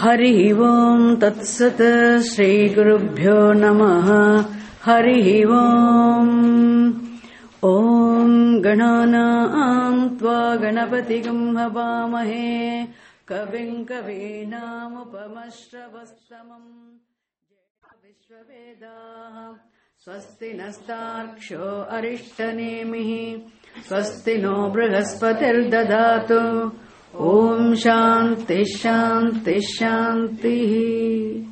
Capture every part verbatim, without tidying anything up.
Hari Om Tat Sat Shri Gurubhyo Namaha Hari Om Om Ganana Tva Ganapatigam Havamahe Kavim Kavinam Upamashravastamam Vishwavedah Swasti Nastarksho Arishtanemihi Swasti No Brihaspati'r Dadatu Om Shanti Shanti Shanti.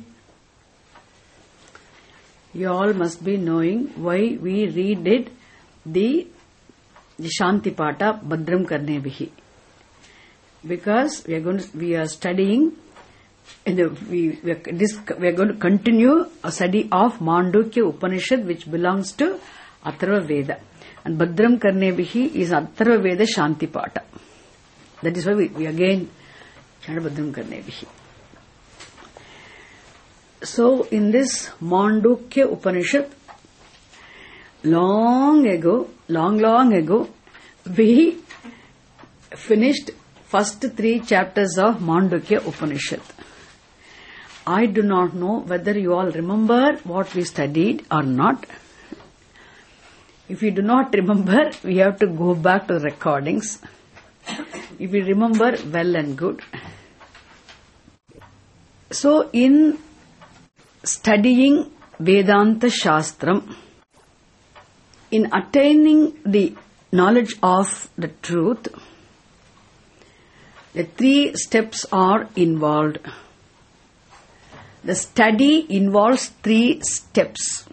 You all must be knowing why we read it, the, the Shanti Pata Bhadram Karne Vihi. Because we are going to, we are studying, in the, we, we, are, this, we are going to continue a study of Mandukya Upanishad, which belongs to Atharva Veda. And Bhadram Karne Vihi is Atharva Veda Shanti Pata. That is why we, we again Bhadram Karne Vihi. So in this Mandukya Upanishad, long ago, long, long ago, we finished first three chapters of Mandukya Upanishad. I do not know whether you all remember what we studied or not. If you do not remember, we have to go back to the recordings. If you remember, well and good. So in studying Vedanta Shastram, in attaining the knowledge of the truth, the three steps are involved. The study involves three steps.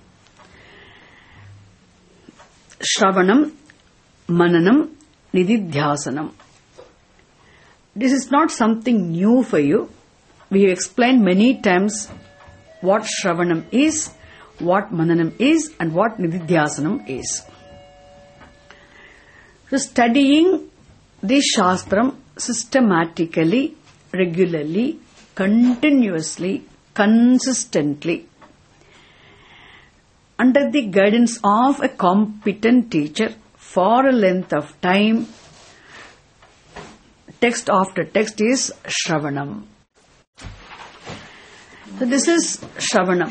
Shravanam, Mananam, Nididhyasanam. This is not something new for you. We have explained many times what Shravanam is, what Mananam is, and what Nididhyasanam is. So studying this Shastram systematically, regularly, continuously, consistently, under the guidance of a competent teacher for a length of time, text after text is Shravanam. So this is Shravanam.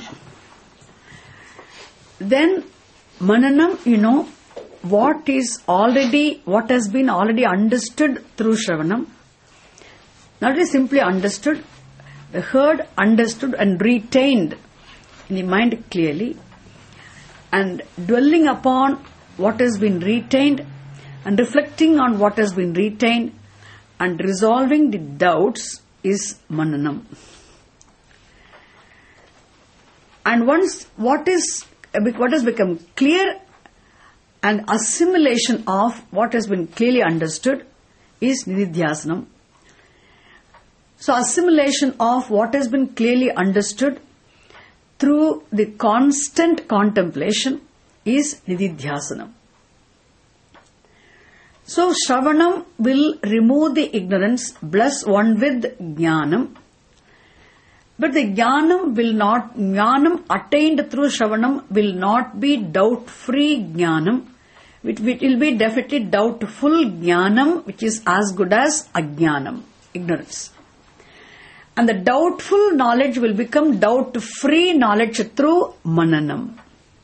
Then Mananam, you know, what is already, what has been already understood through Shravanam. Not only simply understood, heard, understood and retained in the mind clearly, and dwelling upon what has been retained and reflecting on what has been retained and resolving the doubts is Mananam. And once what is what has become clear and assimilation of what has been clearly understood is Nididhyasanam. So assimilation of what has been clearly understood through the constant contemplation is Nididhyasanam. So Shravanam will remove the ignorance, bless one with Jnanam. But the Jnanam will not, Jnanam attained through Shravanam will not be doubt-free Jnanam. It, it will be definitely doubtful Jnanam, which is as good as Ajnanam, ignorance. And the doubtful knowledge will become doubt-free knowledge through Mananam.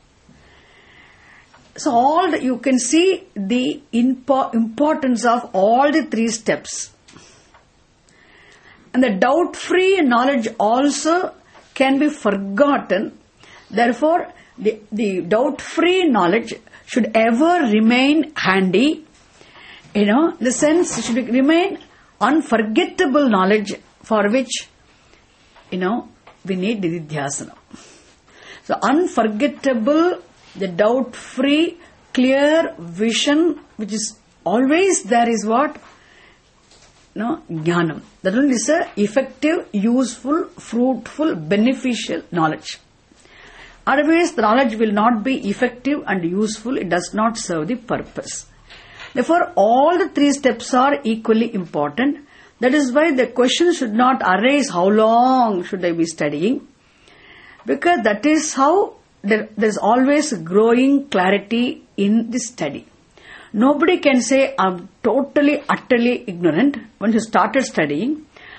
So all the, you can see the impo- importance of all the three steps. And the doubt-free knowledge also can be forgotten. Therefore, the, the doubt-free knowledge should ever remain handy. You know, in the sense it should remain unforgettable knowledge for which, you know, we need Nididhyasana. So unforgettable, the doubt-free, clear vision, which is always there is what? No, Jnanam. That one is a effective, useful, fruitful, beneficial knowledge. Otherwise, the knowledge will not be effective and useful. It does not serve the purpose. Therefore, all the three steps are equally important. That is why the question should not arise, how long should I be studying? Because that is how there, there is always growing clarity in the study. Nobody can say, I'm totally, utterly ignorant when you started studying.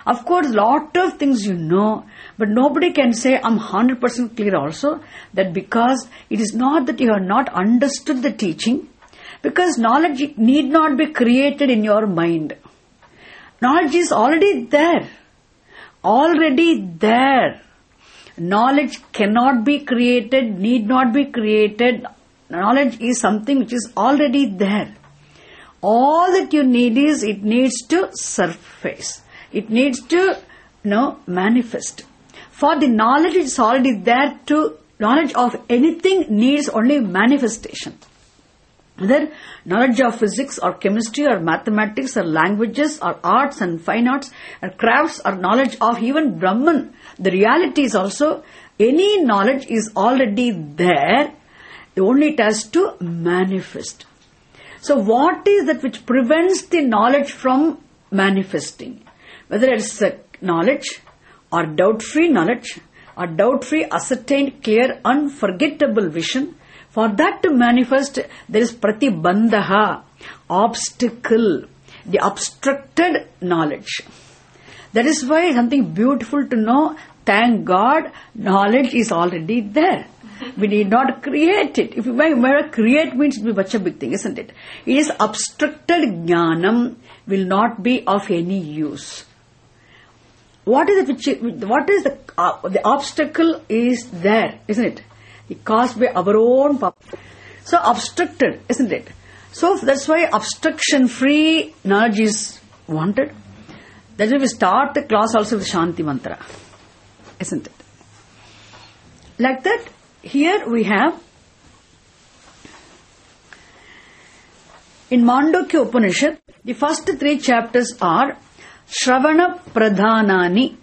Of course, lot of things you know, but nobody can say, I'm one hundred percent clear also, that because it is not that you have not understood the teaching, because knowledge need not be created in your mind. Knowledge is already there. Already there. Knowledge cannot be created, need not be created. Knowledge is something which is already there. All that you need is, it needs to surface. It needs to, you know, manifest. For the knowledge is already there to, knowledge of anything needs only manifestation. Whether knowledge of physics or chemistry or mathematics or languages or arts and fine arts or crafts or knowledge of even Brahman, the reality is also, any knowledge is already there, only it has to manifest. So what is that which prevents the knowledge from manifesting? Whether it's a knowledge or doubt-free knowledge or doubt-free ascertained, clear, unforgettable vision, for that to manifest, there is pratibandha, obstacle, the obstructed knowledge. That is why something beautiful to know, thank God, knowledge is already there. We need not create it. If you want to create, means it will be such a big thing, isn't it? It is obstructed jnanam, will not be of any use. What is it which, what is the, uh, the obstacle is there, isn't it? It caused by our own power. So obstructed, isn't it? So that's why obstruction-free knowledge is wanted. That's why we start the class also with Shanti Mantra, isn't it? Like that, here we have, in Mandukya Upanishad, the first three chapters are Shravana Pradhanani,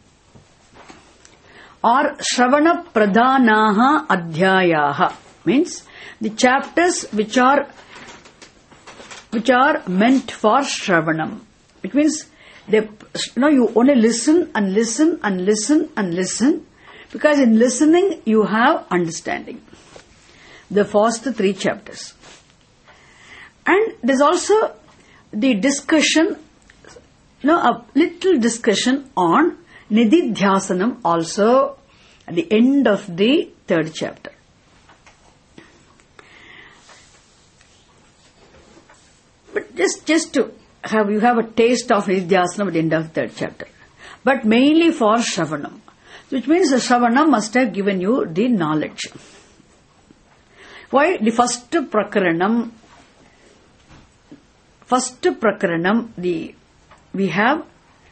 or Shravana Pradhanaha Adhyayaha, means the chapters which are which are meant for Shravanam. It means they, you know, you only listen and listen and listen and listen, because in listening you have understanding. The first three chapters. And there's also the discussion, you know, a little discussion on Nididhyasanam also at the end of the third chapter. But just, just to have, you have a taste of Nididhyasanam at the end of the third chapter. But mainly for Shravanam. Which means the Shravanam must have given you the knowledge. Why? The first Prakaranam, first Prakaranam, the, we have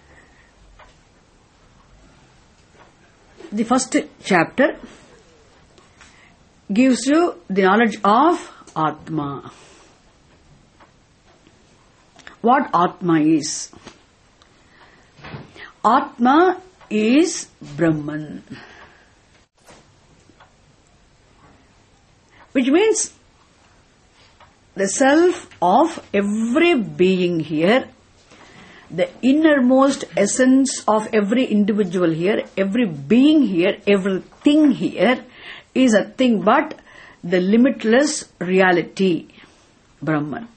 the first chapter gives you the knowledge of Atma. What Atma is? Atma is Brahman. Which means the self of every being here, the innermost essence of every individual here, every being here, everything here is a thing but the limitless reality, Brahman.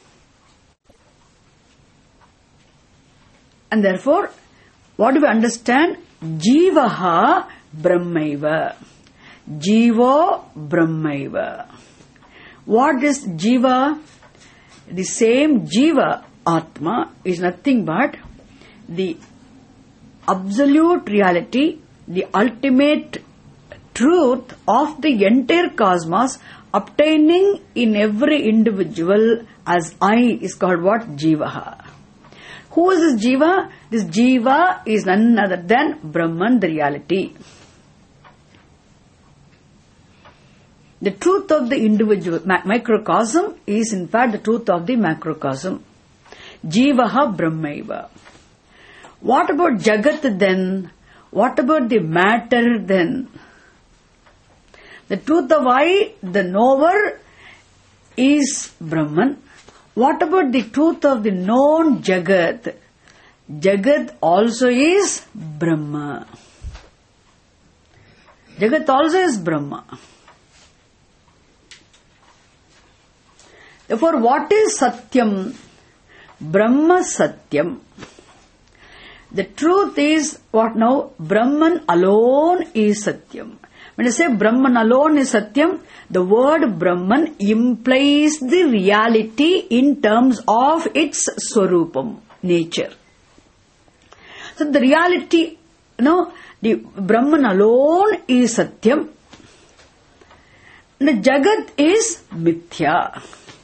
And therefore, what do we understand? Jivaha Brahmaiva. Jivo Brahmaiva. What is Jiva? The same Jiva, Atma, is nothing but the absolute reality, the ultimate truth of the entire cosmos obtaining in every individual as I is called what? Jivaha. Who is this Jiva? This Jiva is none other than Brahman, the reality. The truth of the individual microcosm is in fact the truth of the macrocosm. Jivaha Brahmaiva. What about Jagat then? What about the matter then? The truth of I, the knower, is Brahman. What about the truth of the known Jagat? Jagat also is Brahma. Jagat also is Brahma. Therefore, what is Satyam? Brahma Satyam. The truth is what now? Brahman alone is Satyam. When I say Brahman alone is Satyam, the word Brahman implies the reality in terms of its Swarupam, nature. So the reality, you know, the Brahman alone is Satyam. The Jagat is Mithya.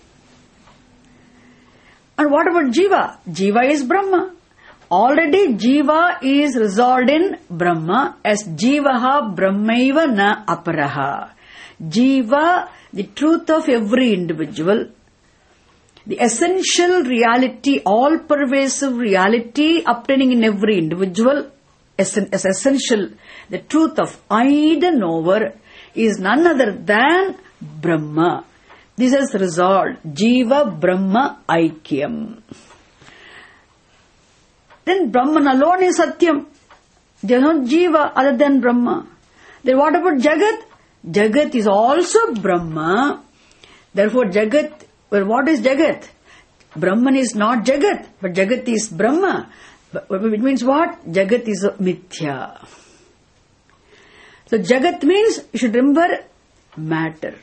And what about Jiva? Jiva is Brahma. Already Jiva is resolved in Brahma as Jivaha Brahmaiva na aparaha. Jiva, the truth of every individual, the essential reality, all-pervasive reality obtaining in every individual, as essential, the truth of I, the knower, is none other than Brahma. This is resolved. Jiva Brahma Aikyam. Then Brahman alone is Satyam. There is no Jiva other than Brahma. Then what about Jagat? Jagat is also Brahma. Therefore Jagat, well, what is Jagat? Brahman is not Jagat, but Jagat is Brahma. But it means what? Jagat is Mithya. So Jagat means, you should remember, matter.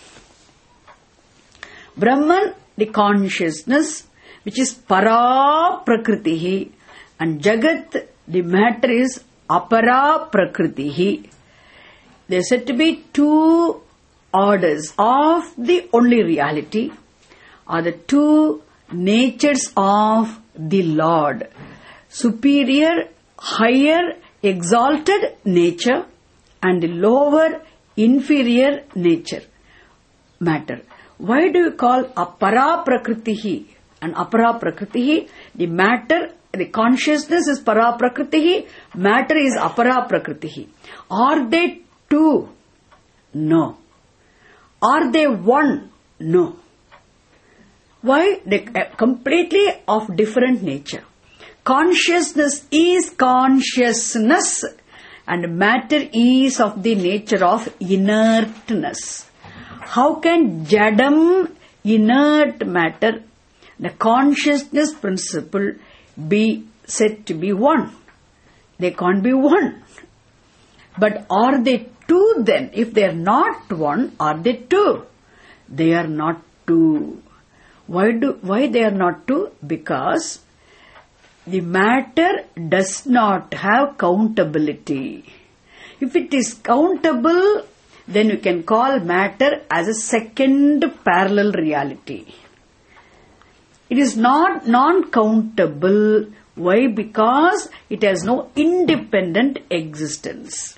Brahman, the consciousness, which is Para Prakritihi, and Jagat, the matter, is Apara Prakritihi. There are said to be two orders of the only reality, are the two natures of the Lord. Superior, higher, exalted nature, and the lower, inferior nature, matter. Why do you call Apara Prakritihi and Apara Prakritihi? The matter, the consciousness is Para Prakritihi, matter is Apara Prakritihi. Are they two? No. Are they one? No. Why? They are completely of different nature. Consciousness is consciousness and matter is of the nature of inertness. How can Jadam, inert matter, the consciousness principle, be said to be one? They can't be one. But are they two then? If they are not one, are they two? They are not two. Why do, why they are not two? Because the matter does not have countability. If it is countable, then you can call matter as a second parallel reality. It is not non-countable. Why? Because it has no independent existence.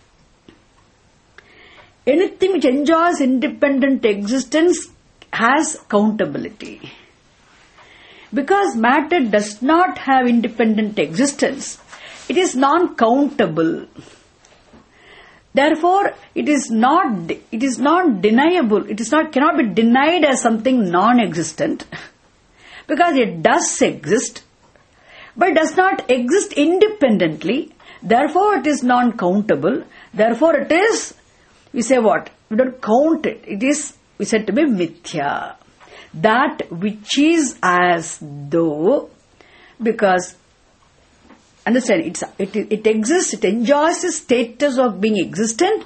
Anything which enjoys independent existence has countability. Because matter does not have independent existence, it is non-countable. Therefore, it is not it is not deniable. It is not cannot be denied as something non-existent, because it does exist, but it does not exist independently. Therefore, it is non-countable. Therefore, it is, we say what? We don't count it. It is, we said to be mithya. That which is as though, because, understand, it's, it, it exists, it enjoys the status of being existent,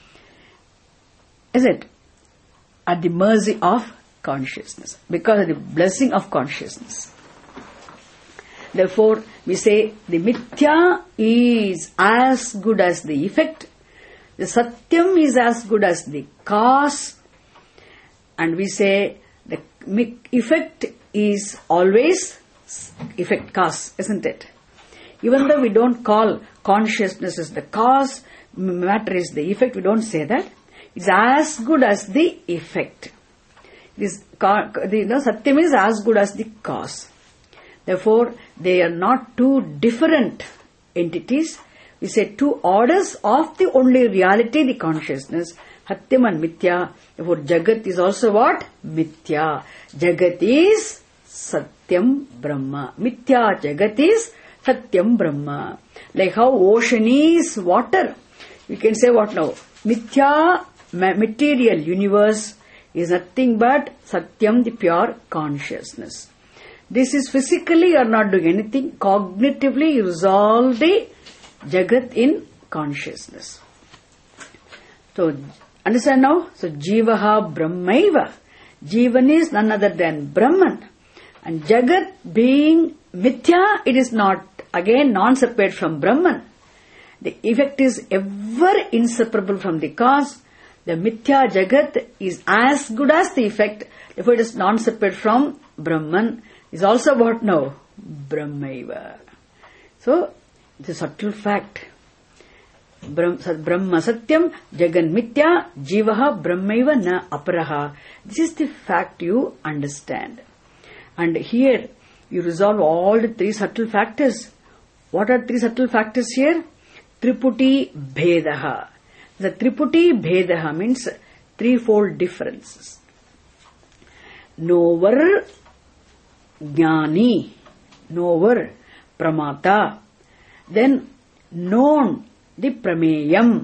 is it? At the mercy of consciousness, because of the blessing of consciousness. Therefore, we say the mithya is as good as the effect, the satyam is as good as the cause, and we say the effect is always effect cause, isn't it? Even though we don't call consciousness as the cause, matter is the effect, we don't say that. It's as good as the effect. This, the, you know, satyam is as good as the cause. Therefore, they are not two different entities. We say two orders of the only reality, the consciousness, Satyam and Mithya. Therefore, Jagat is also what? Mithya. Jagat is Satyam Brahma. Mithya Jagat is Satyam Brahma. Like how ocean is water. We can say what now? Mithya, material universe, is nothing but Satyam, the pure consciousness. This is physically you are not doing anything. Cognitively you resolve the Jagat in consciousness. So, understand now? So, Jivaha Brahmaiva. Jivan is none other than Brahman. And Jagat being Mithya, it is not, again, non-separate from Brahman. The effect is ever inseparable from the cause. The Mithya Jagat is as good as the effect. Therefore, it is non-separate from Brahman. It's also what now? Brahmaiva. So, it's a subtle fact. Brahma Satyam, Jagan Mithya, Jivaha Brahmaiva na Aparaha. This is the fact you understand. And here, you resolve all the three subtle factors. What are three subtle factors here? Triputi Bhedaha. The Triputi Bhedaha means threefold differences. Knower, Jnani, knower, Pramata. Then known, the Prameyam,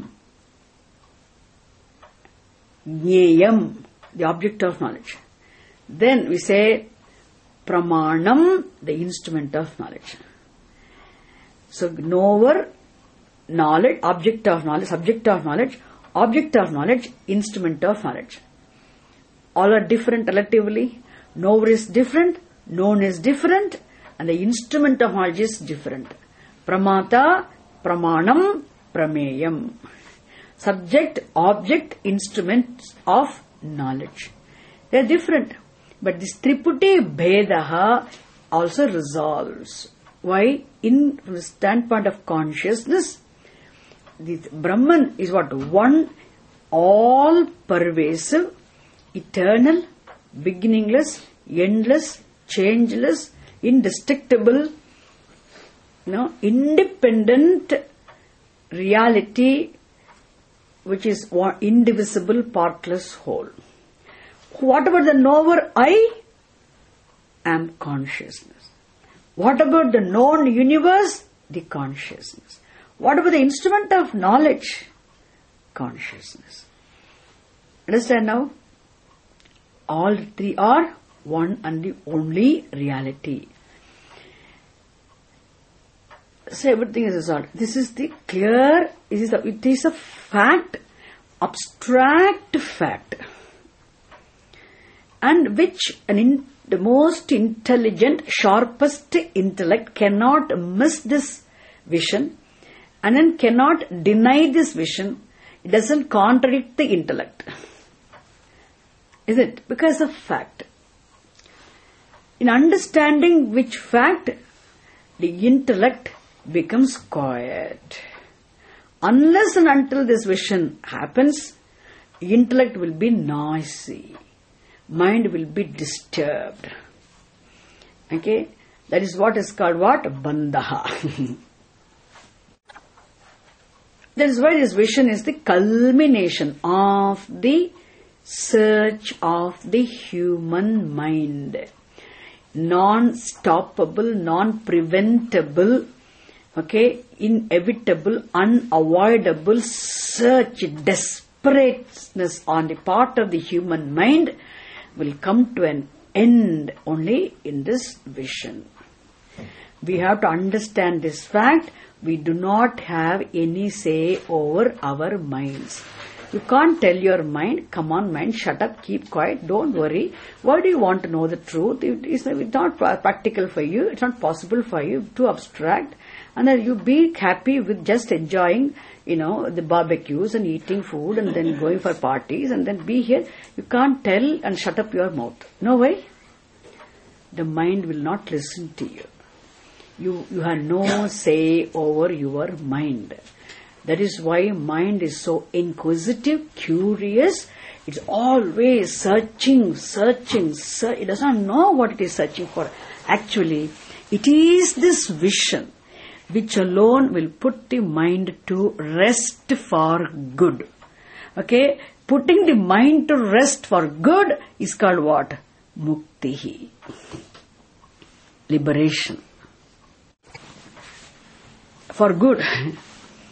Jneyam, the object of knowledge. Then we say Pramanam, the instrument of knowledge. So knower, knowledge, object of knowledge, subject of knowledge, object of knowledge, instrument of knowledge. All are different relatively. Knower is different, known is different, and the instrument of knowledge is different. Pramata, Pramanam, Prameyam. Subject, object, instruments of knowledge. They are different. But this Triputi Bhedaha also resolves. Why? In from the standpoint of consciousness, the Brahman is what? One, all pervasive, eternal, beginningless, endless, changeless, indestructible, you know, independent reality, which is indivisible, partless whole. What about the knower I? Am consciousness. What about the known universe? The consciousness. What about the instrument of knowledge? Consciousness. Understand now? All three are one and the only reality. So everything is resolved. This is the clear, it is a, it is a fact, abstract fact, and which an in, the most intelligent, sharpest intellect cannot miss this vision, and then cannot deny this vision. It doesn't contradict the intellect. Is it? Because of fact. In understanding which fact, the intellect becomes quiet. Unless and until this vision happens, intellect will be noisy. Mind will be disturbed. Okay? That is what is called what? Bandhaha. That is why this vision is the culmination of the search of the human mind. Non-stoppable, non-preventable, okay, inevitable, unavoidable search, desperateness on the part of the human mind will come to an end only in this vision. We have to understand this fact. We do not have any say over our minds. You can't tell your mind, come on mind, shut up, keep quiet, don't worry. Why do you want to know the truth? It is not practical for you, it's not possible for you, too abstract. And then you be happy with just enjoying, you know, the barbecues and eating food and then going for parties and then be here. You can't tell and shut up your mouth. No way. The mind will not listen to you. You, you have no say over your mind. That is why mind is so inquisitive, curious. It's always searching, searching, search. It does not know what it is searching for. Actually, it is this vision which alone will put the mind to rest for good. Okay? Putting the mind to rest for good is called what? Muktihi. Liberation. For good.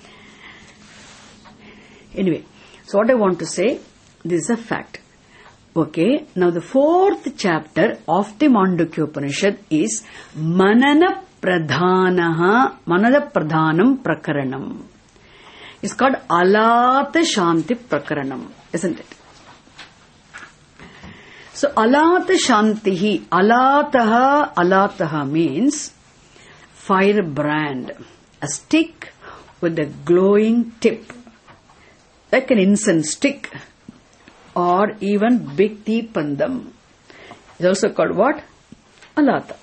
Anyway, so what I want to say, this is a fact. Okay, now the fourth chapter of the Mandukya Upanishad is Manana Pradhanaha, Manana Pradhanam Prakaranam. It's called Alata Shanti Prakaranam, isn't it? So Alata Shantihi, Alataha, Alataha means firebrand, a stick with a glowing tip, like an incense stick, or even Bhikti Pandam. It's also called what? Alata.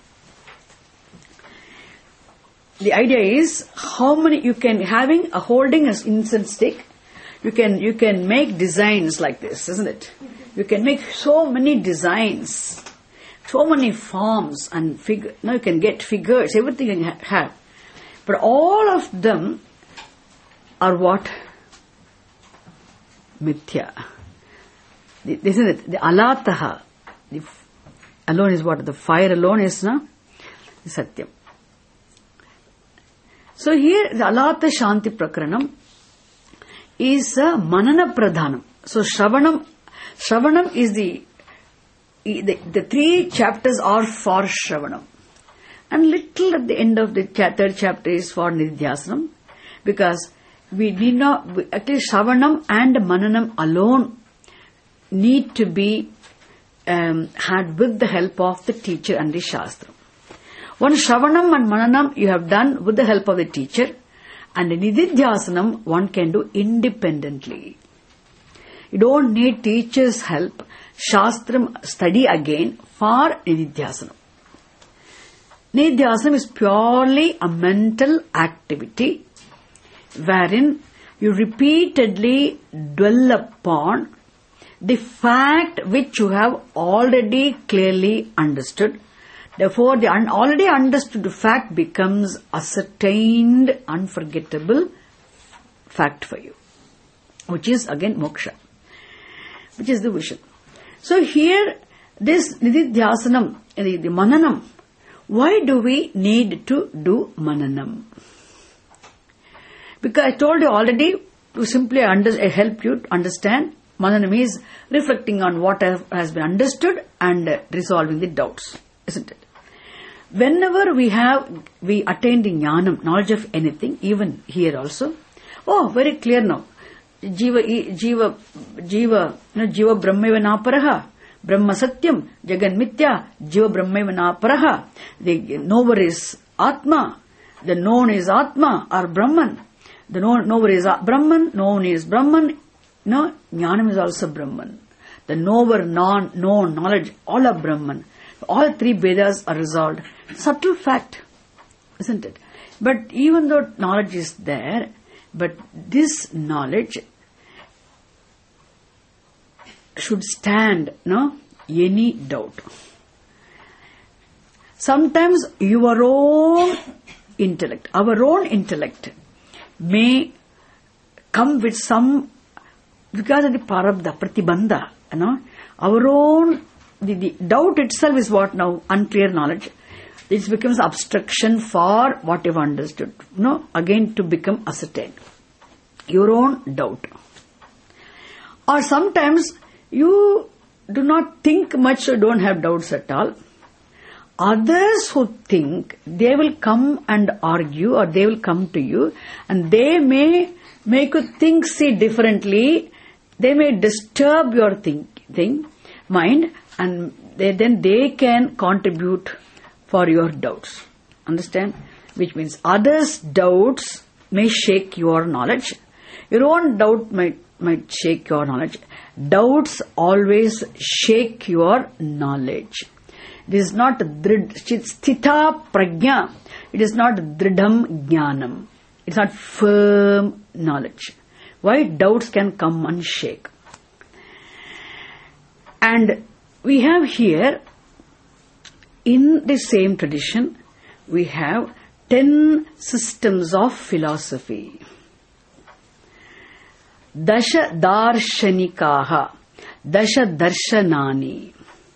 The idea is how many you can, having a holding an incense stick, you can you can make designs like this, isn't it? You can make so many designs, so many forms and figure. Now you can get figures, everything you can have. But all of them are what? Mithya. This is it. The alataha. The alone is what? The fire alone is na? Satyam. So here the Alata Shanti Prakaranam is a Manana Pradhanam. So Shravanam, Shravanam is the, the, the three chapters are for Shravanam. And little at the end of the third chapter is for Nididhyasanam. Because we need not, at least Shravanam and Mananam alone need to be um, had with the help of the teacher and the Shastra. One Shravanam and Mananam you have done with the help of the teacher, and Nididhyasanam one can do independently. You don't need teacher's help. Shastram study again for Nididhyasanam. Nididhyasanam is purely a mental activity wherein you repeatedly dwell upon the fact which you have already clearly understood. Therefore, the un- already understood fact becomes ascertained, unforgettable fact for you, which is again moksha, which is the vision. So here, this Nididhyasanam, the, the Mananam, why do we need to do Mananam? Because I told you already, to simply under, help you to understand, Mananam is reflecting on what has been understood and resolving the doubts, isn't it? Whenever we have, we attain the jnanam, knowledge of anything, even here also, oh, very clear now. Jiva, jiva, jiva, no, jiva brahmeva naparaha, brahma satyam, jagan mithya, jiva brahmeva naparaha. The knower is atma, the known is atma or brahman. The knower is brahman, known is brahman. No, jnanam is also brahman. The knower, non, known, knowledge, all are brahman. All three Vedas are resolved. Subtle fact, isn't it? But even though knowledge is there, but this knowledge should stand, no, any doubt. Sometimes your own intellect, our own intellect may come with some, because of the parabdha, pratibandha, you know, our own, the, the doubt itself is what now? Unclear knowledge. It becomes obstruction for what you've understood. No, again to become ascertained. Your own doubt. Or sometimes you do not think much or don't have doubts at all. Others who think, they will come and argue or they will come to you and they may make you think, see differently. They may disturb your think, think, mind and they, then they can contribute for your doubts. Understand? Which means others' doubts may shake your knowledge. Your own doubt might, might shake your knowledge. Doubts always shake your knowledge. It is not drid, sthita prajna. It is not dridham jnanam. It's not firm knowledge. Why? Doubts can come and shake. And we have here, in the same tradition, we have ten systems of philosophy. Dasha darshanikaha, dasha darshanani.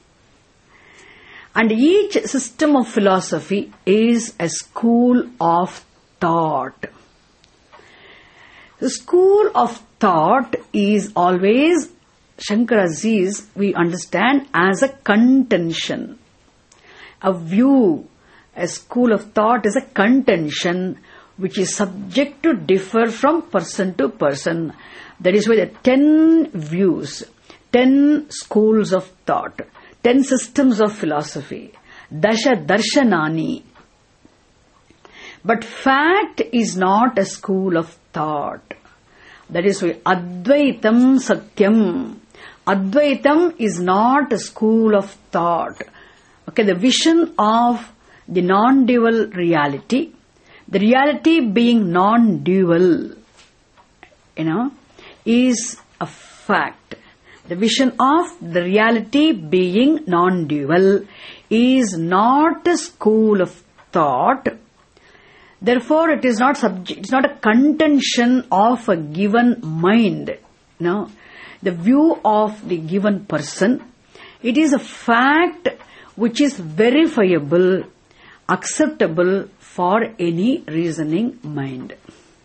And each system of philosophy is a school of thought. The school of thought is always Shankara sees, we understand as a contention. A view, a school of thought is a contention which is subject to differ from person to person. That is why the ten views, ten schools of thought, ten systems of philosophy, dasha darshanani. But fact is not a school of thought. That is why Advaitam Satyam. Advaitam is not a school of thought. Okay, the vision of the non-dual reality, the reality being non-dual, you know, is a fact. The vision of the reality being non-dual is not a school of thought. Therefore, it is not subject, it's not a contention of a given mind. No, the view of the given person. It is a fact which is verifiable, acceptable for any reasoning mind.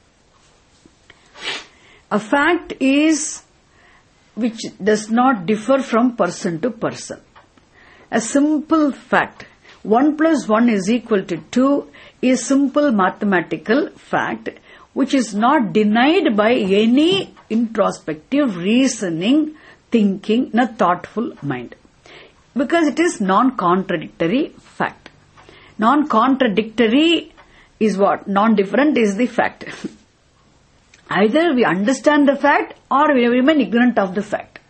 A fact is which does not differ from person to person. A simple fact, one plus one is equal to two, is simple mathematical fact which is not denied by any introspective reasoning, thinking, in a thoughtful mind. Because it is non-contradictory fact. Non-contradictory is what? Non-different is the fact. Either we understand the fact or we remain ignorant of the fact.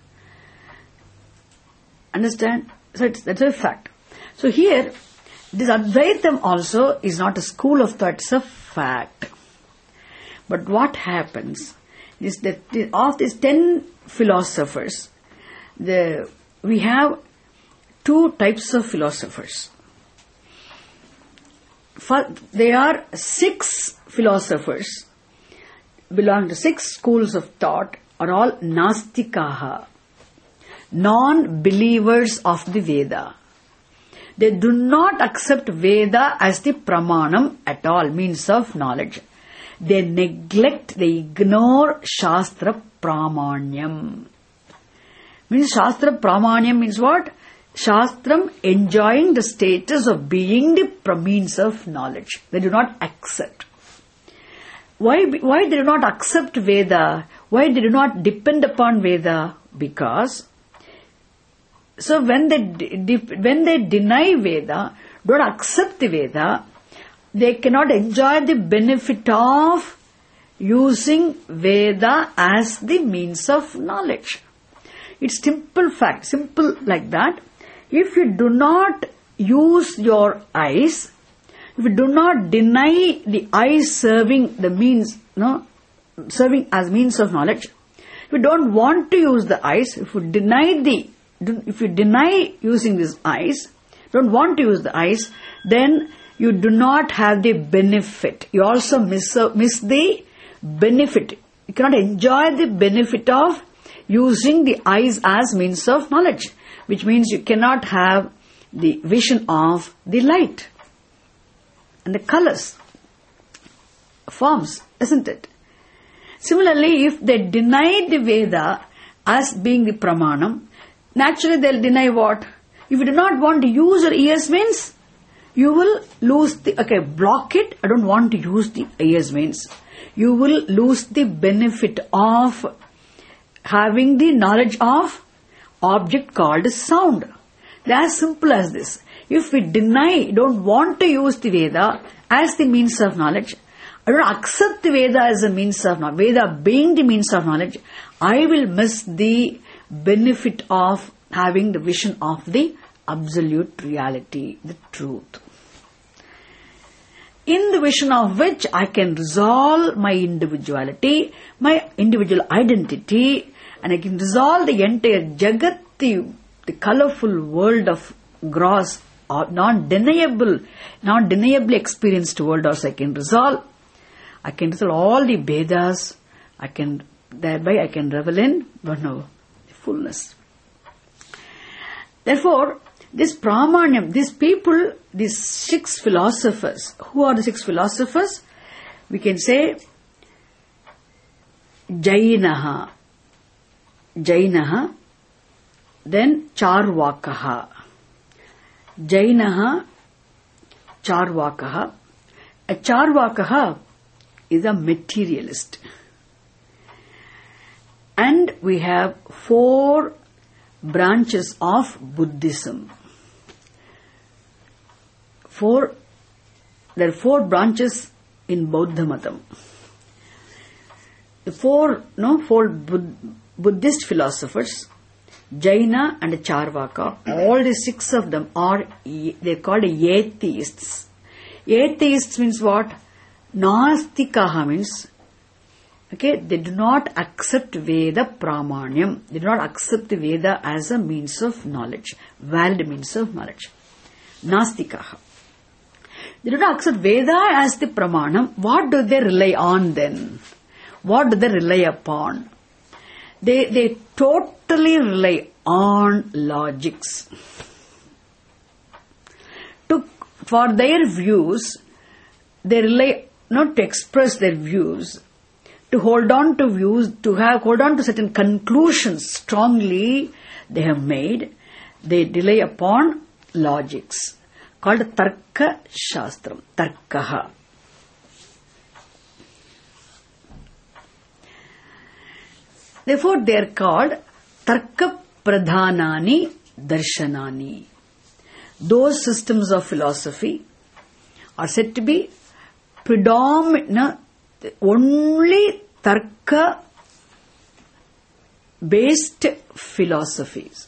Understand? So it's, that's a fact. So here, this Advaitam also is not a school of thought, it's a fact. But what happens is that of these ten philosophers, the, we have two types of philosophers. For, there are six philosophers, belong to six schools of thought, are all Nastikaha, non-believers of the Veda. They do not accept Veda as the pramanam at all, means of knowledge. They neglect, they ignore Shastra Pramanyam. Means Shastra Pramanyam means what? Shastram enjoying the status of being the means of knowledge. They do not accept. Why, why they do not accept Veda? Why they do not depend upon Veda? Because so when they when they deny Veda, don't accept the Veda, they cannot enjoy the benefit of using Veda as the means of knowledge. It's simple fact, simple like that. If you do not use your eyes, if you do not deny the eyes serving the means, no, serving as means of knowledge, if you don't want to use the eyes, if you deny the If you deny using these eyes, don't want to use the eyes, then you do not have the benefit. You also miss, uh, miss the benefit. You cannot enjoy the benefit of using the eyes as means of knowledge, which means you cannot have the vision of the light and the colors, forms, isn't it? Similarly, if they deny the Veda as being the pramanam, naturally they'll deny what? If you do not want to use your ears means, you will lose the, okay, block it, I don't want to use the ears means, you will lose the benefit of having the knowledge of object called sound. They're as simple as this. If we deny, don't want to use the Veda as the means of knowledge, I don't accept the Veda as a means of knowledge, Veda being the means of knowledge, I will miss the benefit of having the vision of the absolute reality, the truth. In the vision of which I can resolve my individuality, my individual identity, and I can resolve the entire Jagat, the, the colorful world of gross, or non-deniable, non-deniably experienced world also I can resolve. I can resolve all the Vedas, I can, thereby I can revel in, don't know, fullness. Therefore, this Pramanyam, these people, these six philosophers, who are the six philosophers? We can say Jainaha, Jainaha, Then Charvakaha. Jainaha, Charvakaha. A Charvakaha is a materialist. And we have four branches of Buddhism. Four, there are four branches in Bauddha Matam. The four, no, four Bud, Buddhist philosophers, Jaina and Charvaka, all the six of them are, they're called atheists. Atheists means what? Nastikaha means, okay, they do not accept Veda Pramanyam. They do not accept the Veda as a means of knowledge, valid means of knowledge. Nastikaha. They do not accept Veda as the Pramanam. What do they rely on then? What do they rely upon? They, they totally rely on logics. To, for their views, they rely not to express their views, to hold on to views, to have hold on to certain conclusions strongly they have made. They rely upon logics, called Tarka Shastram, Tarkaha. Therefore, they are called Tarka Pradhanani Darshanani. Those systems of philosophy are said to be predominant, only Tarka based philosophies.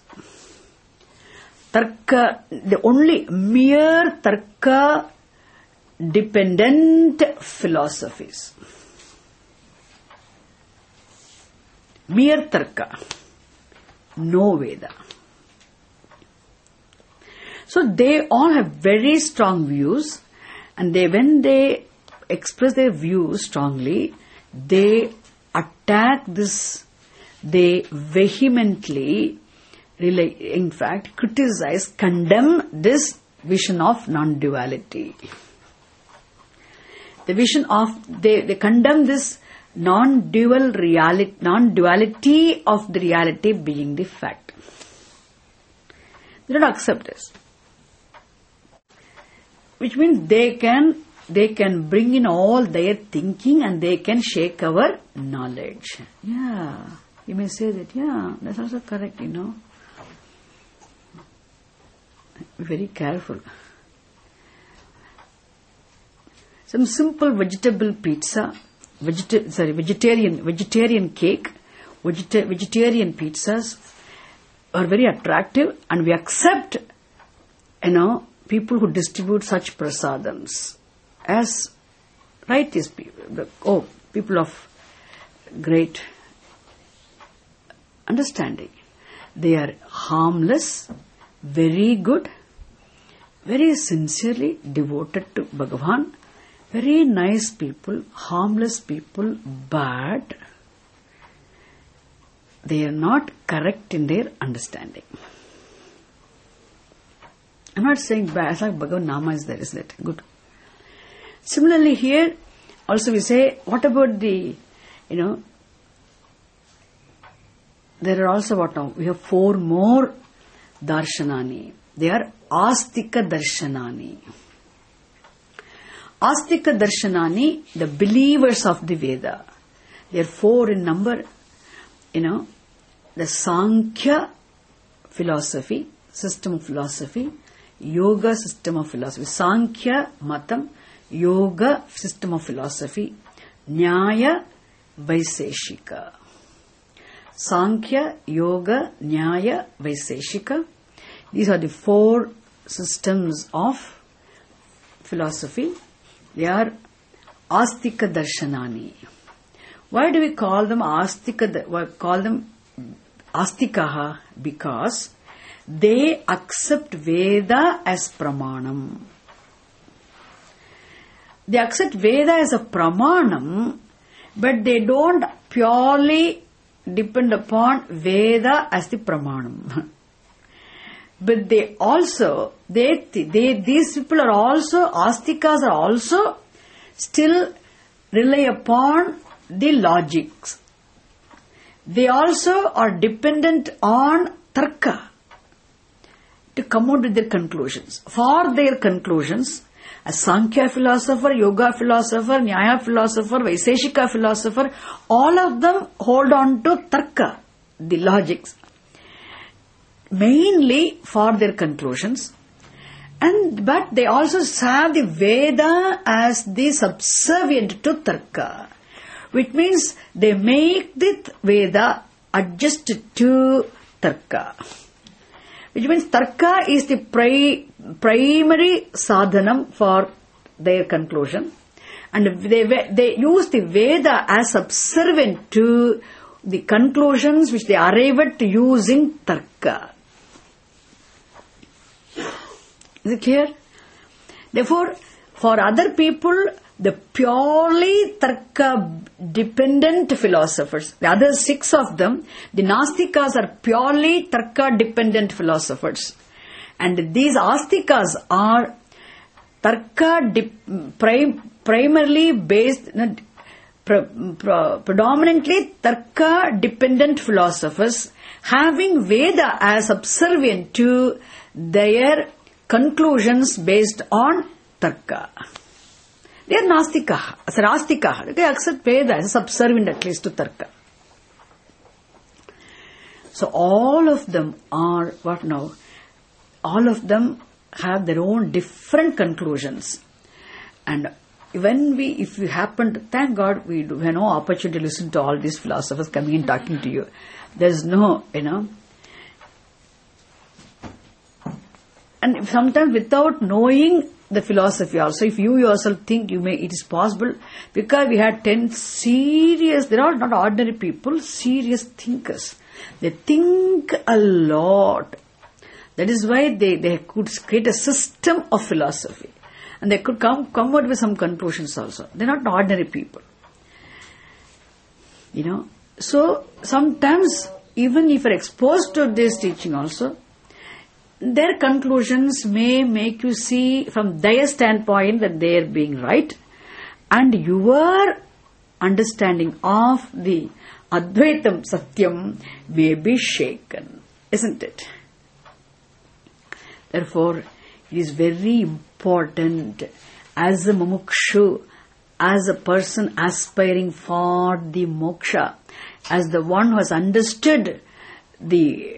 Tarka, the only mere Tarka dependent philosophies. Mere Tarka, no Veda. So they all have very strong views, and they, when they express their views strongly, they attack this, they vehemently, really, in fact, criticize, condemn this vision of non-duality. The vision of, they, they condemn this non-dual reality, non-duality of the reality being the fact. They don't accept this. Which means they can, they can bring in all their thinking and they can shake our knowledge. Yeah, you may say that, yeah, that's also correct, you know. Be very careful. Some simple vegetable pizza, vegeta- sorry, vegetarian vegetarian cake, vegeta- vegetarian pizzas are very attractive, and we accept, you know, people who distribute such prasadams as righteous people. Oh, people of great understanding. They are harmless, very good, very sincerely devoted to Bhagavan, very nice people, harmless people, but they are not correct in their understanding. I'm not saying bad, it's like Bhagavan Nama is there, isn't it? Good. Similarly here, also we say, what about the, you know, there are also what now? We have four more darshanani. They are Astika Darshanani. Astika Darshanani, the believers of the Veda. They are four in number. You know, the Sankhya philosophy, system of philosophy, Yoga system of philosophy, Sankhya Matam, Yoga system of philosophy, Nyaya Vaiseshika. Sankhya, Yoga, Nyaya, Vaiseshika. These are the four systems of philosophy. They are Astika Darshanani. Why do we call them Astika? Why call them Astikaha? Because they accept Veda as Pramanam. They accept Veda as a Pramanam, but they don't purely depend upon Veda as the Pramanam. But they also, they, they, these people are also, Astikas are also still rely upon the logics. They also are dependent on Tarka. to come out with their conclusions. For their conclusions, a Sankhya philosopher, Yoga philosopher, Nyaya philosopher, Vaiseshika philosopher, all of them hold on to Tarka, the logics, mainly for their conclusions. And but they also have the Veda as the subservient to Tarka, which means they make the Veda adjust to Tarka. Which means Tarka is the pri- primary sadhanam for their conclusion, and they they use the Veda as subservient to the conclusions which they arrive at using Tarka. Is it clear? Therefore, for other people, the purely Tarka dependent philosophers, the other six of them, the Nastikas are purely Tarka dependent philosophers. And these Astikas are Tarka dip, prim, primarily based, no, pre, pre, predominantly Tarka dependent philosophers, having Veda as subservient to their conclusions based on Tarka. They are Nastika, Sarastika. They accept Veda as subservient at least to Tarka. So all of them are, what now? All of them have their own different conclusions. And when we, if we happen to, thank God we do have no opportunity to listen to all these philosophers coming and talking to you. There's no, you know, and sometimes without knowing the philosophy also, if you yourself think you may, it is possible, because we had ten serious, they're all not ordinary people, serious thinkers. They think a lot. That is why they, they could create a system of philosophy. And they could come, come out with some conclusions also. They're not ordinary people. You know, so sometimes even if you're exposed to this teaching also, their conclusions may make you see from their standpoint that they are being right, and your understanding of the Advaitam Satyam may be shaken, isn't it? Therefore, it is very important as a mumukshu, as a person aspiring for the moksha, as the one who has understood the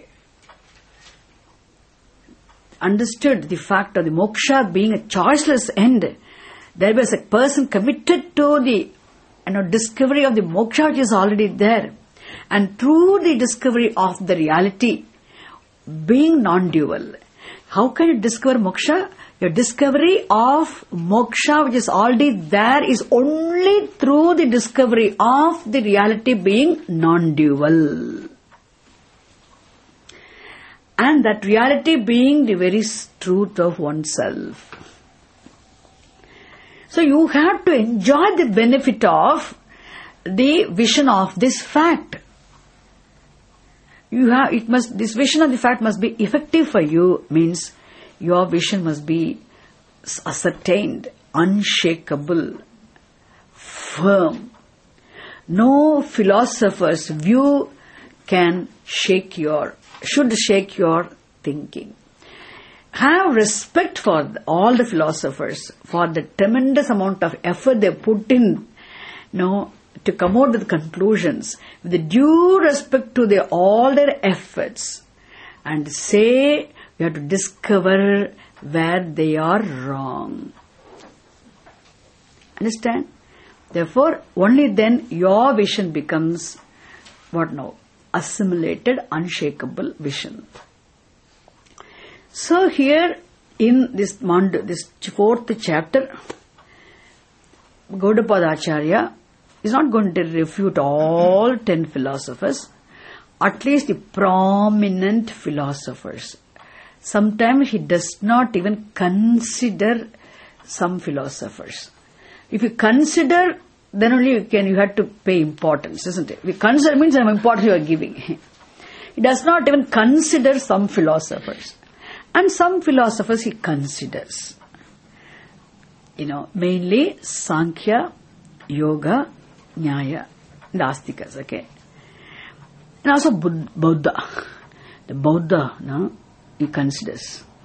understood the fact of the moksha being a choiceless end. There was a person committed to the you know, discovery of the moksha which is already there. And through the discovery of the reality being non-dual, how can you discover moksha? Your discovery of moksha which is already there is only through the discovery of the reality being non-dual. And that reality being the very truth of oneself. So you have to enjoy the benefit of the vision of this fact. You have, it must, this vision of the fact must be effective for you, means your vision must be ascertained, unshakable, firm. No philosopher's view can shake your, should shake your thinking. Have respect for all the philosophers, for the tremendous amount of effort they put in, you know, to come out with conclusions, with the due respect to their, all their efforts, and say we have to discover where they are wrong. Understand? Therefore, only then your vision becomes, what now? Assimilated, unshakable vision. So here in this Mandu, this fourth chapter, Gaudapada Acharya is not going to refute all ten philosophers, at least the prominent philosophers. Sometimes he does not even consider some philosophers. If you consider, then only you can, you have to pay importance, isn't it? If you consider means how important you are giving. He does not even consider some philosophers. And some philosophers he considers. You know, mainly Sankhya, Yoga, Nyaya, and Astikas, okay? And also Buddha. The Buddha, no, he considers.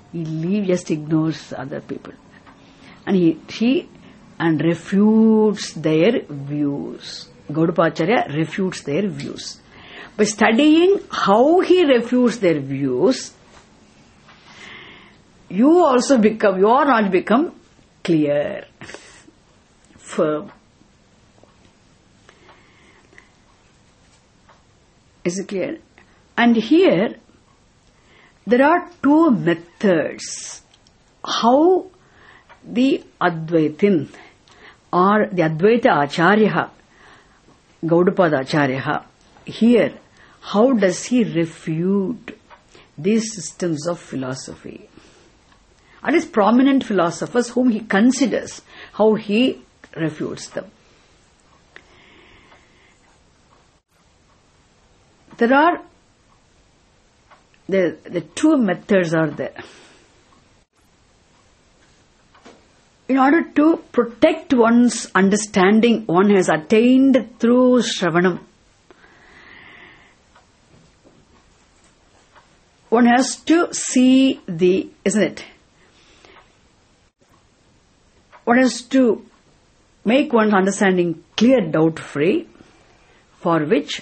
He leave, just ignores other people. And he, she, and refutes their views. Gaudapadacharya refutes their views. By studying how he refutes their views, you also become, your knowledge become clear, firm. Is it clear? And here, there are two methods how the Advaitin or the Advaita Acharya, Gaudapada Acharya, here, how does he refute these systems of philosophy? And his prominent philosophers whom he considers, how he refutes them. There are, the, the two methods are there. In order to protect one's understanding, one has attained through Shravanam. One has to see the, isn't it? One has to make one's understanding clear, doubt-free, for which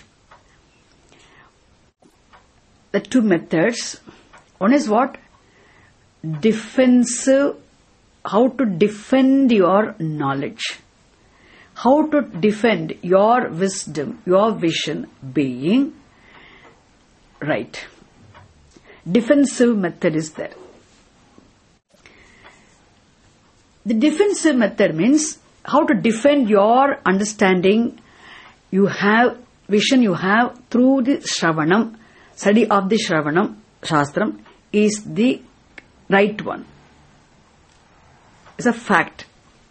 the two methods, one is what? Defensive, how to defend your knowledge. How to defend your wisdom, your vision being right. Defensive method is there. The defensive method means how to defend your understanding you have, vision you have through the Shravanam, study of the Shravanam, Shastram is the right one. It's a fact.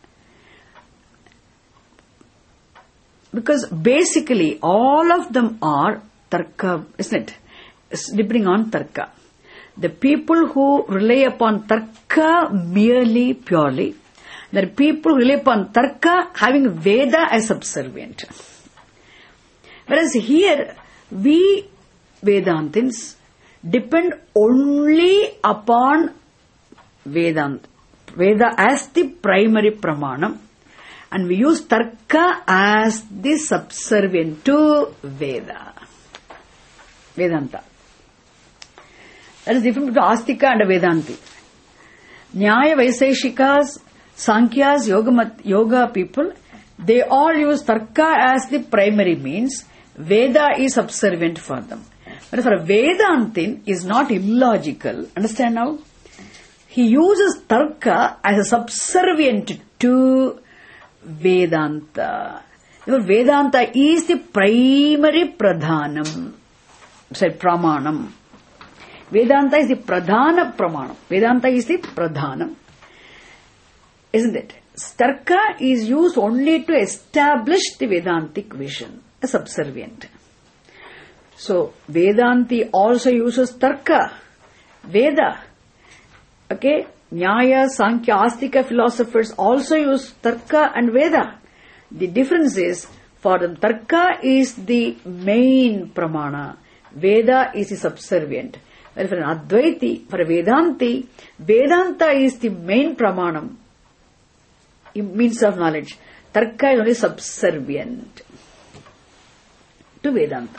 Because basically all of them are tarka, isn't it? It's depending on tarka. The people who rely upon tarka merely, purely, there are people who rely upon tarka having Veda as subservient. Whereas here, we Vedantins depend only upon Vedanta, Veda as the primary pramanam, and we use tarka as the subservient to Veda, Vedanta. That is different between Astika and Vedanti. Nyaya, Vaiseshikas, Sankhyas, Yoga, yoga people, they all use tarka as the primary means. Veda is subservient for them. But for a Vedantin is not illogical. Understand now? He uses tarka as a subservient to Vedanta. Therefore, Vedanta is the primary pradhanam. Said pramanam. Vedanta is the pradhana pramanam. Vedanta is the pradhanam. Isn't it? Tarka is used only to establish the Vedantic vision, a subservient. So, Vedanti also uses tarka, Veda. Okay? Nyaya, Sankhya, Astika philosophers also use tarka and Veda. The difference is, for them, tarka is the main pramana, Veda is the subservient. Whereas for an Advaiti, for a Vedanti, Vedanta is the main pramanam, means of knowledge. Tarka is only subservient to Vedanta.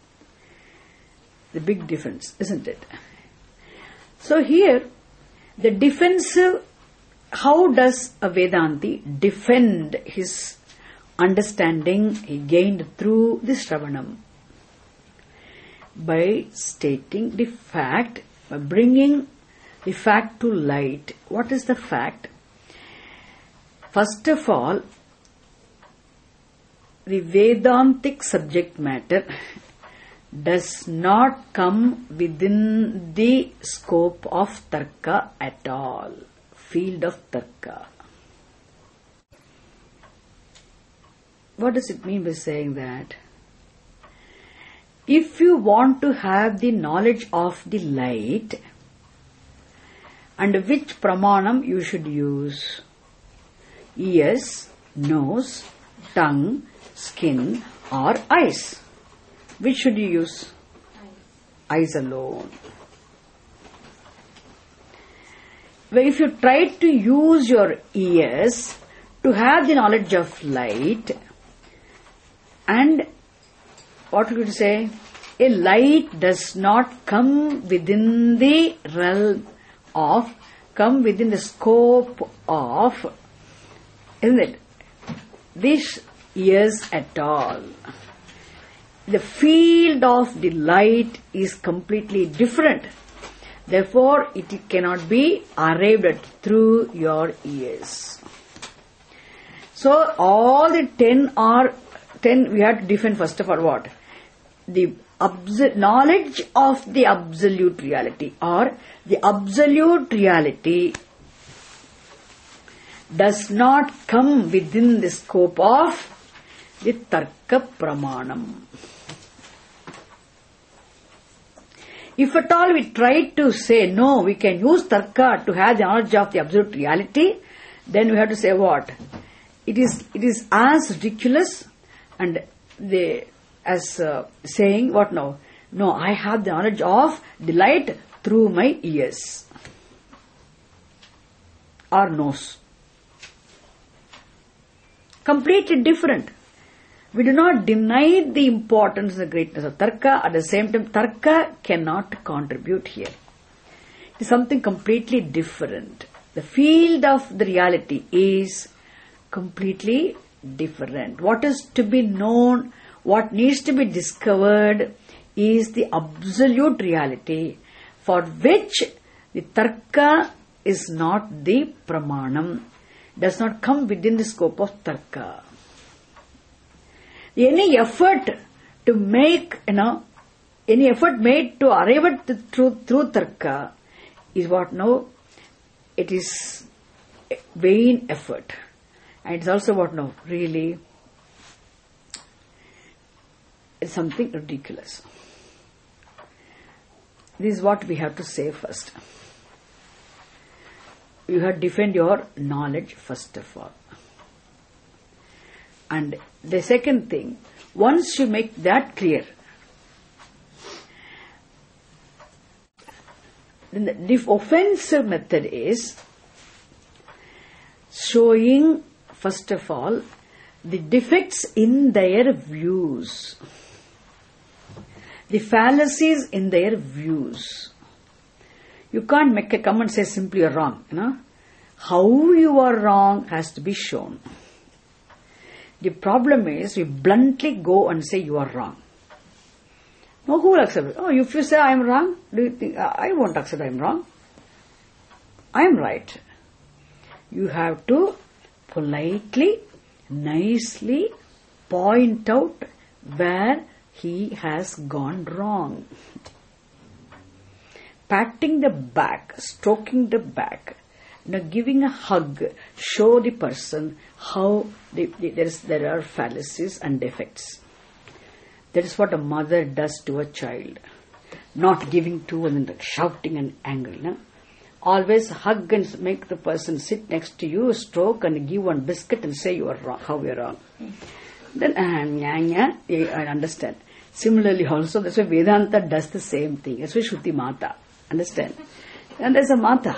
The big difference, isn't it? So here, the defensive, how does a Vedanti defend his understanding he gained through the Shravanam? By stating the fact, by bringing the fact to light. What is the fact? First of all, the Vedantic subject matter does not come within the scope of tarka at all, field of tarka. What does it mean by saying that? If you want to have the knowledge of the light, and which pramanam you should use? Ears, nose, tongue, skin or eyes? Which should you use? Eyes, eyes alone. if you try to use your ears to have the knowledge of light, and what would you say? A light does not come within the realm of, come within the scope of, isn't it? These ears at all. The field of the light is completely different. Therefore, it cannot be arrived at through your ears. So, all the ten are, ten we have to define first of all what? The abs- knowledge of the absolute reality, or the absolute reality does not come within the scope of the Tarka Pramanam. If at all we try to say, no, we can use Tarka to have the knowledge of the absolute reality, then we have to say what? It is, it is as ridiculous and the, as uh, saying, what now? No, I have the knowledge of the light through my ears or nose. Completely different. We do not deny the importance and the greatness of Tarka. At the same time, Tarka cannot contribute here. It is something completely different. The field of the reality is completely different. What is to be known, what needs to be discovered is the absolute reality, for which the Tarka is not the Pramanam, does not come within the scope of Tarka. Any effort to make, you know, any effort made to arrive at the truth through Tarka is what now? It is vain effort. And it's also what now? Really, it's something ridiculous. This is what we have to say first. You have to defend your knowledge first of all. And the second thing, once you make that clear, then the offensive method is showing, first of all, the defects in their views, the fallacies in their views. You can't make a comment and say simply you're wrong. You know? How you are wrong has to be shown. The problem is we bluntly go and say you are wrong. No, who will accept it? Oh, if you say I am wrong, do you think I won't accept I am wrong? I am right. You have to politely, nicely point out where he has gone wrong. Patting the back, stroking the back, you know, giving a hug, show the person how the, the, there, is, there are fallacies and defects. That is what a mother does to a child. Not giving to and shouting and angry. No? Always hug and make the person sit next to you, stroke and give one biscuit and say you are wrong, how you are wrong. Mm. Then, uh, yeah, I understand. Similarly also, that's why Vedanta does the same thing. That's why Shruti Mata. Understand? And there's a Mata.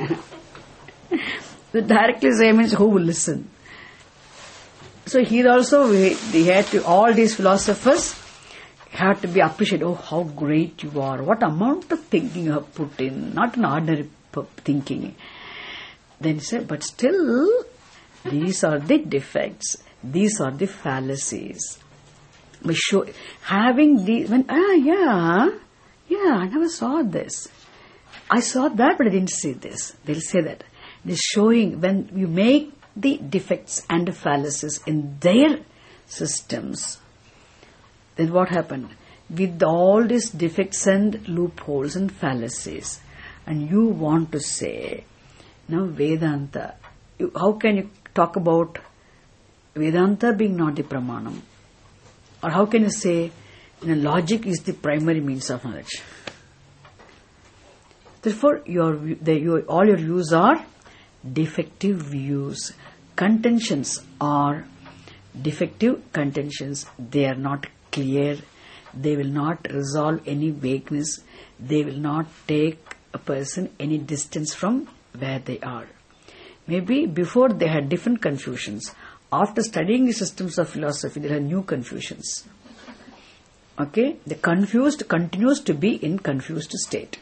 The directly say means who will listen. So here also we, we had to, all these philosophers have to be appreciated. Oh, how great you are. What amount of thinking you have put in. Not an ordinary thinking. Then say, but still, these are the defects. These are the fallacies. We show, having these, when, ah, yeah, yeah, I never saw this. I saw that, but I didn't see this. They'll say that. They're showing, when you make the defects and the fallacies in their systems, then what happened? With all these defects and loopholes and fallacies, and you want to say, now Vedanta, you, how can you talk about Vedanta being not the Pramanam? Or how can you say, you know, logic is the primary means of knowledge? Therefore, your, the, your, all your views are defective views. Contentions are defective contentions. They are not clear. They will not resolve any vagueness. They will not take a person any distance from where they are. Maybe before they had different confusions. After studying the systems of philosophy, there are new confusions. Okay? The confused continues to be in confused state.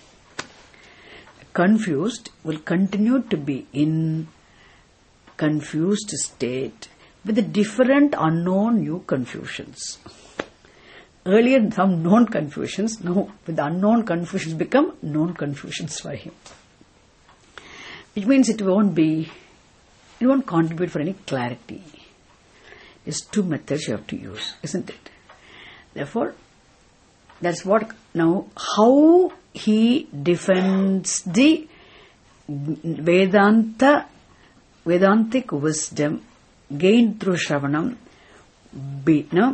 Confused will continue to be in confused state with the different unknown new confusions. Earlier some known confusions, now with the unknown confusions become known confusions for him. Which means it won't be, it won't contribute for any clarity. It's two methods you have to use, isn't it? Therefore, that's what now, how he defends the Vedanta, Vedantic wisdom gained through Shravanam, be, no,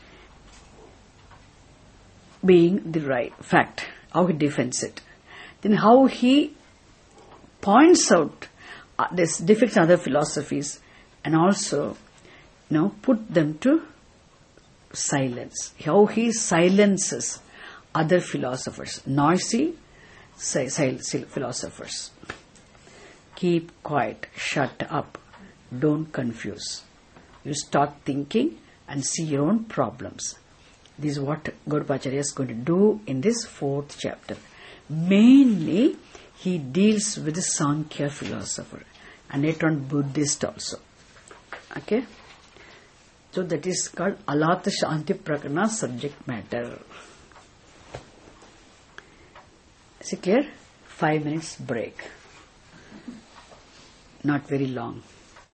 being the right fact, how he defends it. Then how he points out uh, this defects in other philosophies and also, you know, put them to silence. How he silences other philosophers, noisy si- si- philosophers. Keep quiet, shut up, don't confuse. You start thinking and see your own problems. This is what Gaudapacharya is going to do in this fourth chapter. Mainly, he deals with the Sankhya philosopher and later on Buddhist also. Okay? So that is called Alata Shanti Prakarana subject matter. Is it clear? Five minutes break. Not very long.